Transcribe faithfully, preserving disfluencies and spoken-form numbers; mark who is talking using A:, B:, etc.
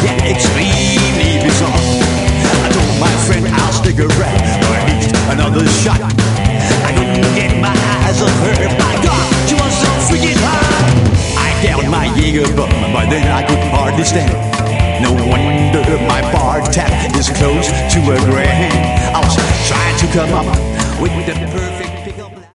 A: yet extremely bizarre. I told my friend I'll stick around for at least another shot. I couldn't get my eyes off her. My God, she was so freaking hot. I downed my Jaeger bomb, but then I could hardly stand. No wonder my bar tap is close to a grand. I was trying to come up with the perfect